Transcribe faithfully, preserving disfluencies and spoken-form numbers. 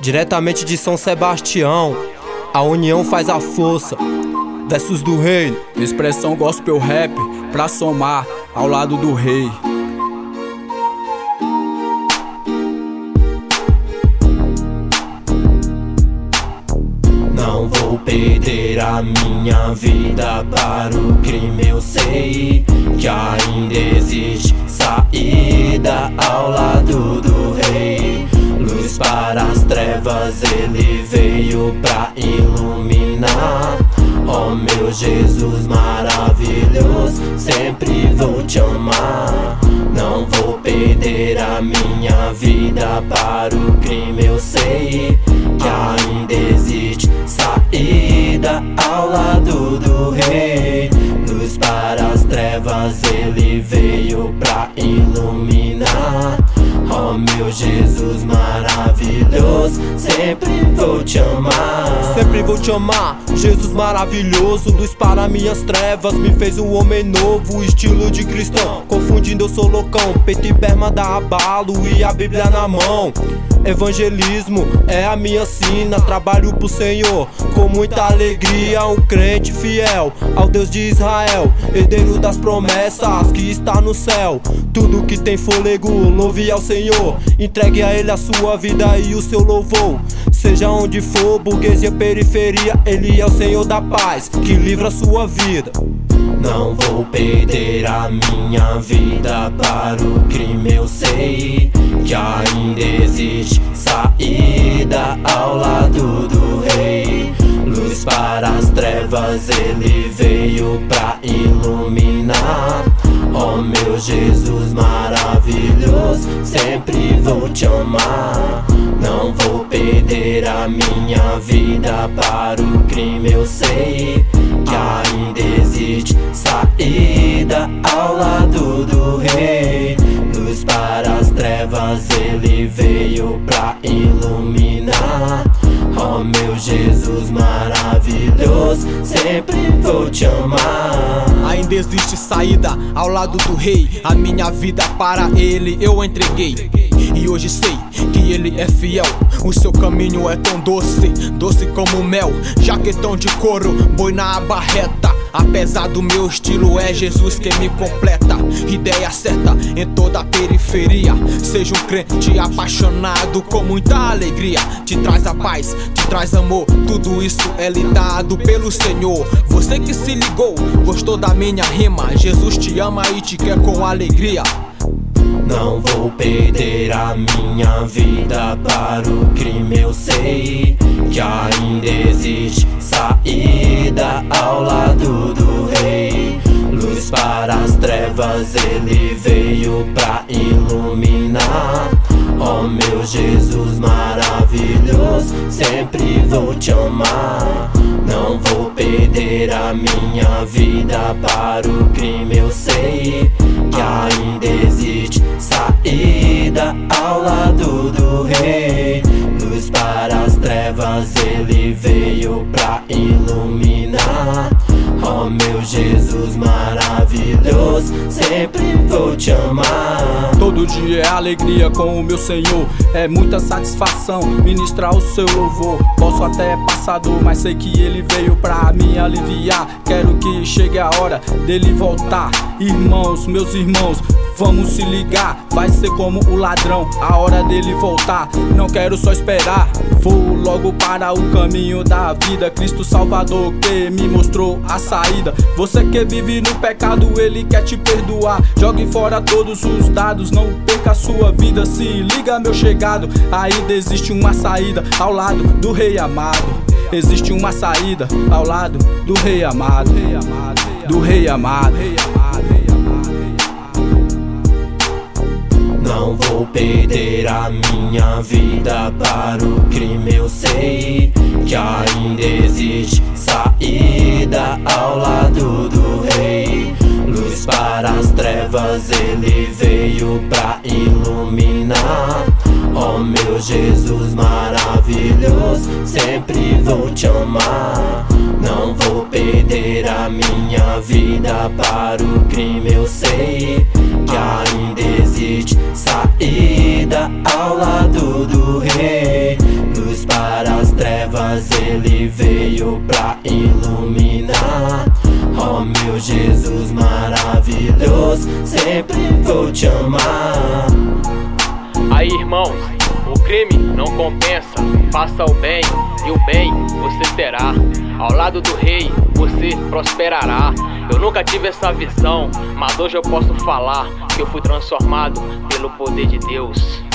Diretamente de São Sebastião, a união faz a força. Versos do rei, expressão gospel rap pra somar ao lado do rei. Não vou perder a minha vida para o crime. Eu sei que ainda existe saída ao lado do rei. Luz para as trevas, ele veio pra iluminar. Oh meu Jesus maravilhoso, sempre vou te amar. Não vou perder a minha vida para o crime. Eu sei que ainda existe saída ao lado do rei. Luz para as trevas, ele veio pra iluminar. Oh meu Jesus maravilhoso, sempre vou te amar. Sempre vou te amar, Jesus maravilhoso. Luz para minhas trevas, me fez um homem novo, estilo de cristão. Confundindo eu sou loucão, peito e perna dá abalo e a Bíblia na mão. Evangelismo é a minha sina, trabalho pro Senhor com muita alegria. Um crente fiel ao Deus de Israel, herdeiro das promessas que está no céu. Tudo que tem fôlego, louve ao Senhor. Entregue a Ele a sua vida e o seu louvor. Seja onde for, burguesia, periferia, Ele é o Senhor da paz, que livra a sua vida. Não vou perder a minha vida para o crime. Eu sei que ainda existe saída ao lado do rei. Luz para as trevas, ele veio pra iluminar. Oh meu Jesus maravilhoso, sempre vou te amar. Não vou perder a minha vida para o crime. Eu sei que ainda existe saída ao lado do rei. Luz para as trevas, ele veio pra iluminar. Oh meu Jesus maravilhoso, sempre vou te amar. Ainda existe saída ao lado do rei. A minha vida para ele eu entreguei, e hoje sei que ele é fiel. O seu caminho é tão doce, doce como mel. Jaquetão de couro, boi na abarreta. Apesar do meu estilo, é Jesus quem me completa. Ideia certa em toda a periferia. Seja um crente apaixonado com muita alegria. Te traz a paz, te traz amor. Tudo isso é lhe dado pelo Senhor. Você que se ligou, gostou da minha rima. Jesus te ama e te quer com alegria. Não vou perder a minha vida para o crime. Eu sei que ainda existe saída ao lado do rei. Luz para as trevas, ele veio pra iluminar. Oh meu Jesus maravilhoso, sempre vou te amar. Não vou perder a minha vida para o crime. Eu sei que ainda existe saída ao lado do rei. Luz para as trevas, ele veio pra iluminar. Oh meu Jesus maravilhoso, sempre vou te amar. Todo dia é alegria com o meu Senhor, é muita satisfação ministrar o seu louvor. Posso até passar dor, mas sei que ele veio pra me aliviar. Quero que chegue a hora dele voltar. Irmãos, meus irmãos, vamos se ligar. Vai ser como o ladrão, a hora dele voltar. Não quero só esperar, vou logo para o caminho da vida. Cristo Salvador que me mostrou a saída. Você que vive no pecado, ele quer te perdoar. Jogue fora todos os dados, não perca a sua vida. Se liga meu chegado, ainda existe uma saída ao lado do rei amado. Existe uma saída ao lado do rei amado, do rei amado. Não vou perder a minha vida para o crime. Eu sei que ainda existe saída ao lado do rei. Luz para as trevas, ele veio pra iluminar. Oh meu Jesus maravilhoso, sempre vou te amar. Não vou perder a minha vida para o crime. Eu sei que ainda existe saída ao lado do rei. Luz mas ele veio pra iluminar. Oh meu Jesus maravilhoso, sempre vou te amar. Aí irmãos, o crime não compensa, faça o bem e o bem você terá. Ao lado do rei você prosperará. Eu nunca tive essa visão, mas hoje eu posso falar que eu fui transformado pelo poder de Deus.